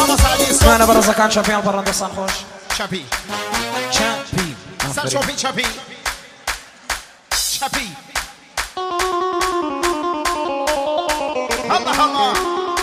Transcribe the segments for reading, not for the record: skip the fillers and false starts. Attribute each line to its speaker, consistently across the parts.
Speaker 1: أنا برزة كان شابي البرندة صنخوش
Speaker 2: شابي
Speaker 1: شابي
Speaker 2: سال شوفي شابي شابي الله الله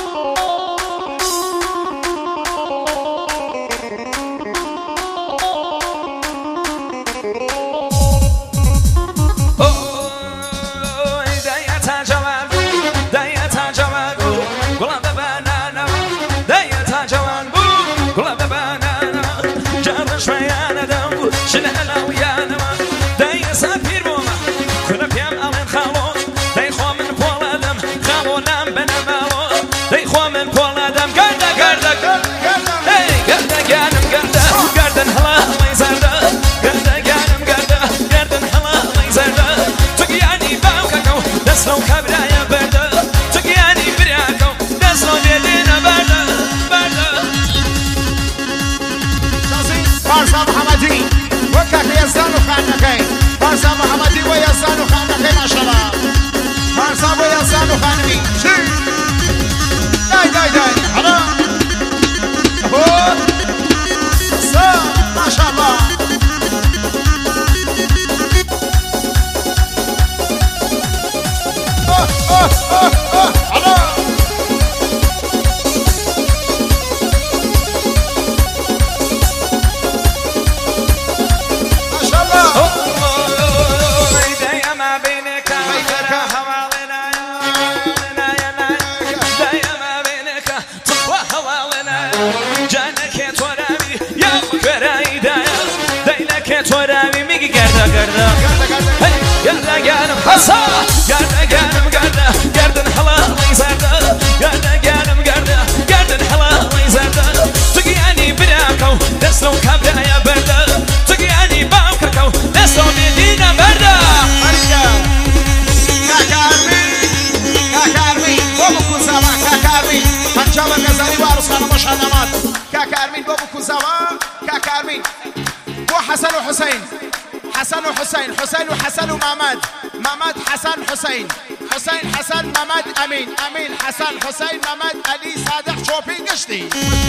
Speaker 2: حسن ومامد مامد حسن حسين حسين حسن مامد أمين أمين حسن حسين مامد علي صادق شوفي قشتي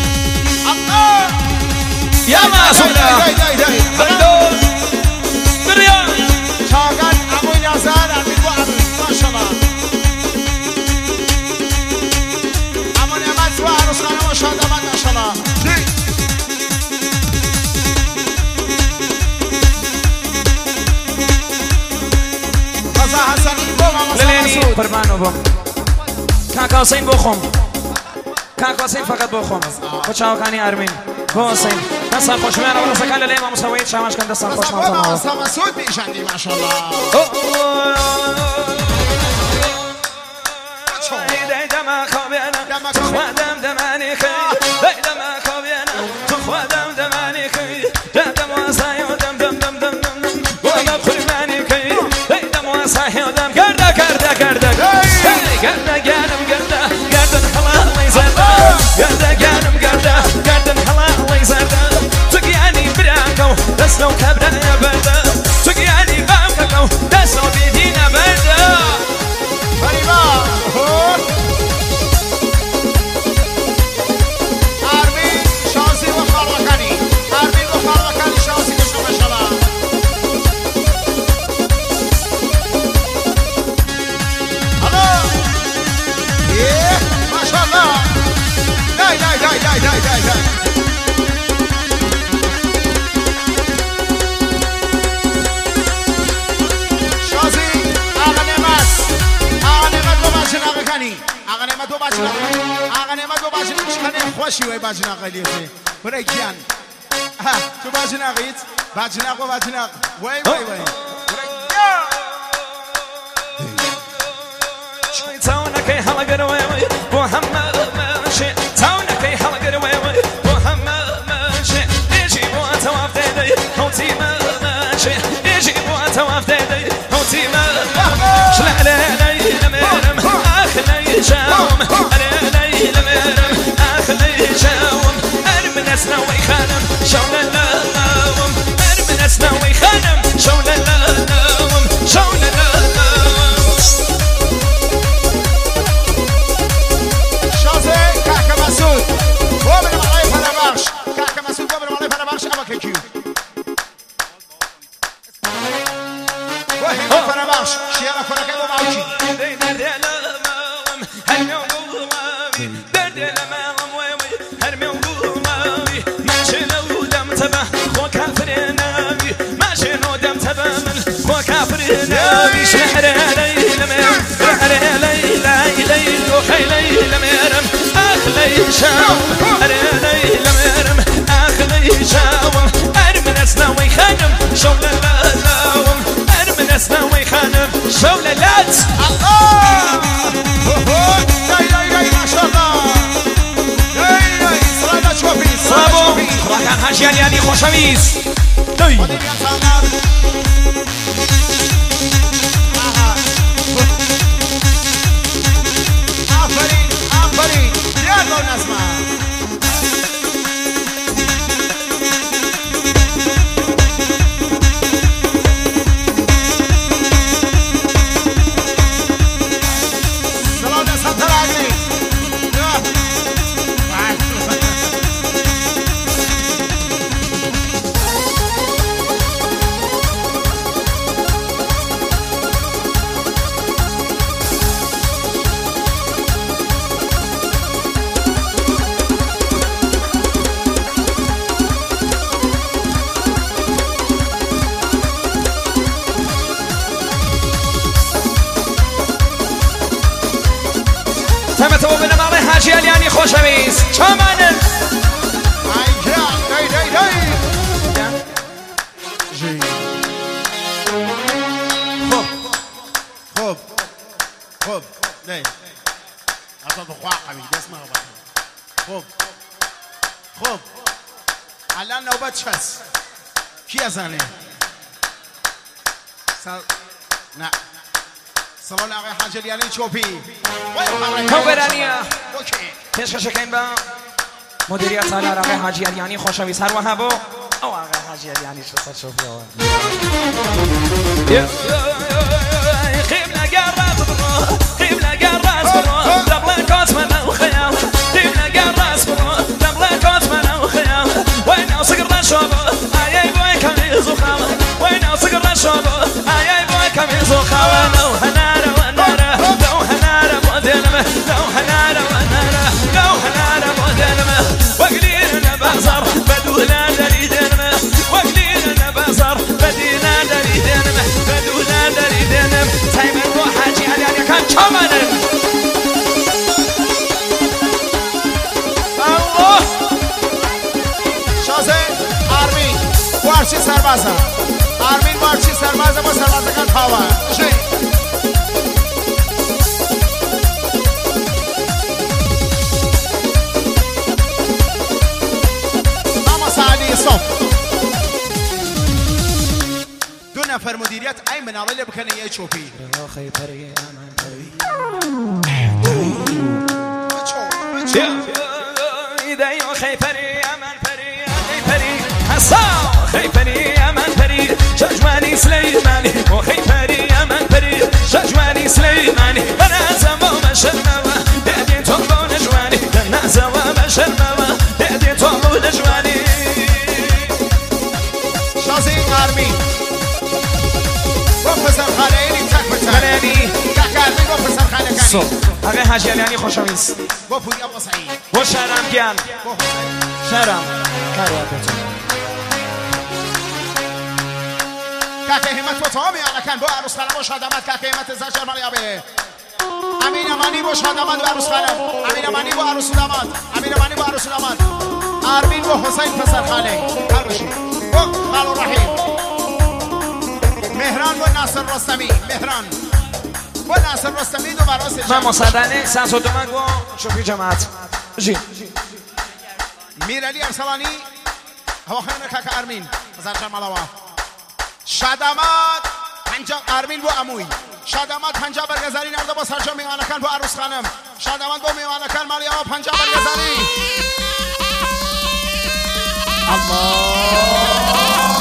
Speaker 2: الله
Speaker 1: يا معصومة
Speaker 2: بلدون بريان شاقل أبو يزار أمين وأمين ما شاء الله أبو نعمت وعروس خانة ما شاء الله ما شاء الله
Speaker 1: فرمانو بم کاکا حسین بخوم کاکا حسین فقط بخوم بچاو کانی ارمین بو حسین دستان خوش میان و رسکن لیما مسوید شامش کن دستان خوش مانتون
Speaker 2: سما سود بیشندی ماشاءالله
Speaker 1: دم خوابینا تخوادم دمانی خی دم خوابینا تخوادم دمانی خی دم واسای دم دم دم دم دم دم خرمانی خی دم واسای دم کرده کرده کرده کرده گرم کرده گردن حلال زرده کرده گرم کرده گردن حلال زرده تو گیانی براکو دستو کبره برده تو گیانی باکو دستو بیدینه برده
Speaker 2: فریبا ارمین شانسی و خالقانی ارمین و خالقانی شانسی کشو مشالا هلا یه ماشاءالله دای دای دای دای دای دای دای خوشی وای باجناق لیتی برای کیان تو باجناقیت باجناق و باجناق وای وای وای
Speaker 1: تاونکی حالا گروی وای محمد ماشی تاونکی حالا گروی وای محمد ماشی دیجی بو تواف دیدی هوتی ماشی دیجی بو تواف دیدی هوتی ماشی شلعلی لمرم آخلی جام علی لمرم آخلی جام ارمن اسنوی خانم شون اللهم ارمن اسنوی خانم شون اللهم شون اللهم
Speaker 2: شازه
Speaker 1: شعر ليل ميرم شعر ليل ليل وخيل ميرم أخلي شاوم ليل ميرم أخلي شاوم أرمن أسناوي خانم شولة لا لاوم أرمن أسناوي خانم شولة لات
Speaker 2: الله ما شاء الله صلاة شوفي
Speaker 1: صابو راكان حاجيان يعني خوشويز
Speaker 2: آفرین بیار با نظمه
Speaker 1: تمتو بنماره حاجی علیانی خوشویز چامانه
Speaker 2: خب نه اصلا تو خواه قوی دست ما خب الان نوبت چس کی ازنه نه سلام آقای حاج علیانی چوپی
Speaker 1: کوبرانیا پیش شکن با مدیریت سالار آقای حاجی علیانی خوشویز هر وهابو او آقای حاجی علیانی شو چوپی قبل قراص برو قبل قراص برو دبل كوت من وخيام قبل قراص برو دبل كوت من وخيام وين صقر شوبه اي بوي كميز وخاوه وين صقر شوبه اي بوي كميز وخاوه لو هناره وناره لو هناره مودنمه لو هناره وناره لو هناره مودنمه وقلينا بازار بدونا دريدنمه وقلينا بازار بدينا دريدنمه بدونا دريدنمه تايم الروح حاجي علي كان شمانه
Speaker 2: الله شازه آرمین وارچی سربازه آرمین وارچی سربازه با سربازه کن پاوه ماما سعدی صف دو نفر مدیریت این مناله بکنه یه چوپی
Speaker 1: خیپری امان پری ایدهی خیپری امان پری خیپری حسا خیپری امان پری شجوانی سلیمانی و خیپری امان پری شجوانی سلیمانی نازم و مشرمه دیدی تو با نجوانی نازم و مشرمه دیدی تو با نجوانی
Speaker 2: شازی آرمین و پسر خاله اینی تک بتنی که کردی و پسر خاله کنی
Speaker 1: آقای حاجی علیانی خوشویز
Speaker 2: و پوری ابو سعید
Speaker 1: و شهرم گیان شهرم کاریاتتون
Speaker 2: که همت و تامی آنکن با عروس خانم و شادمت که همت زجر مریابه امین امانی با شادمت و عروس خانم امین امانی با عروس داماد امین امانی با عروس داماد آرمین و حسین پسر خاله هرشی و خالو رحیم مهران و ناصر رستمی مهران و ناصر رستمی دو براس
Speaker 1: من مصدنه سنس و دومنگ و شوفی جماعت جی
Speaker 2: میرالی ارسلانی هوا خیانه که ارمین زرجر ملاوا شادمات پنجاب ارمین و اموی شادمات پنجاب برگزاری نرده با سرجا میوانکن با عروس خانم شادمات با میوانکن مالیاما پنجاب برگزاری الله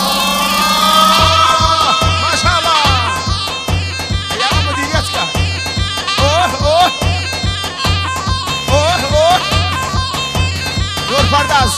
Speaker 2: ماشاءالله یا مدیریت کرد اوه دور پرداز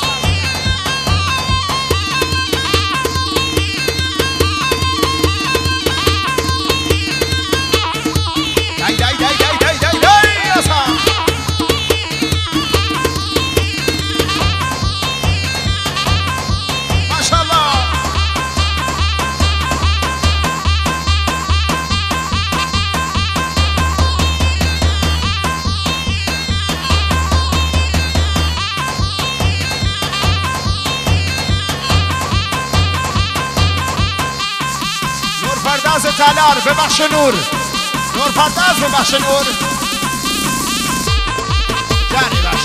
Speaker 2: پرداز تالار ببخش نور پرداز ببخش نور جانی باش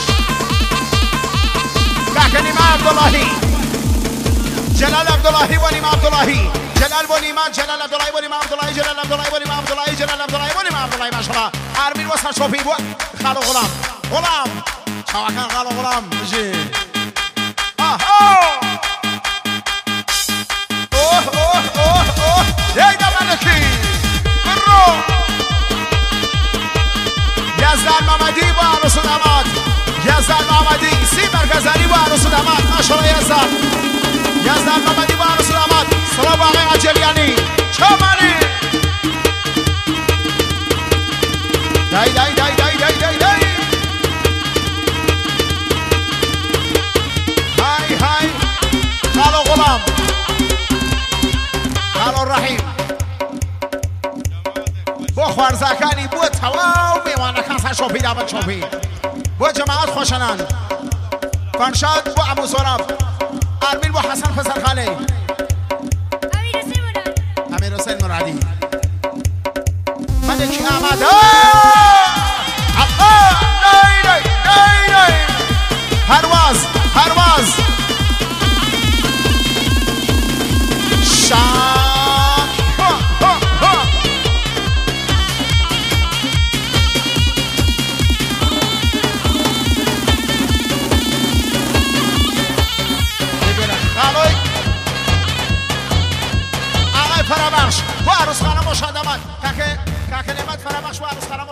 Speaker 2: کاکا نیما عبداللهی جلال عبداللهی و نیما عبداللهی جلال و نیما جلال عبداللهی و نیما عبداللهی جلال عبداللهی و نیما عبداللهی جلال عبداللهی و نیما عبداللهی ماشاءالله ارمین و سرشوفی و خالو غلام چاوکان خالو غلام بجی ییدا ملکی برو یزدان محمدی با عروس و داماد یزدان محمدی سیمر گزاری با عروس و داماد ماشاءالله یزدان محمدی با عروس و داماد سلام آقای عجلیانی چمانی دای دای دای دای دای دای دای های خالو غلام خالو رحیم بۆ خوارزاکانی بۆ تەواو میوانەکان سەرشۆپی دابەت شۆپی بۆ جەماعەت خۆشەنان فەرشاد بۆ ئەمو زۆراب ئارمین بۆ حەسەن پەسەرخالەی ئەمیر حوسێن مرادی مەلێکی ئامادە هەرواز شام آقای فرابخش با عروس خانم مشادمت کاکا نعمت فرابخش با عروس خانم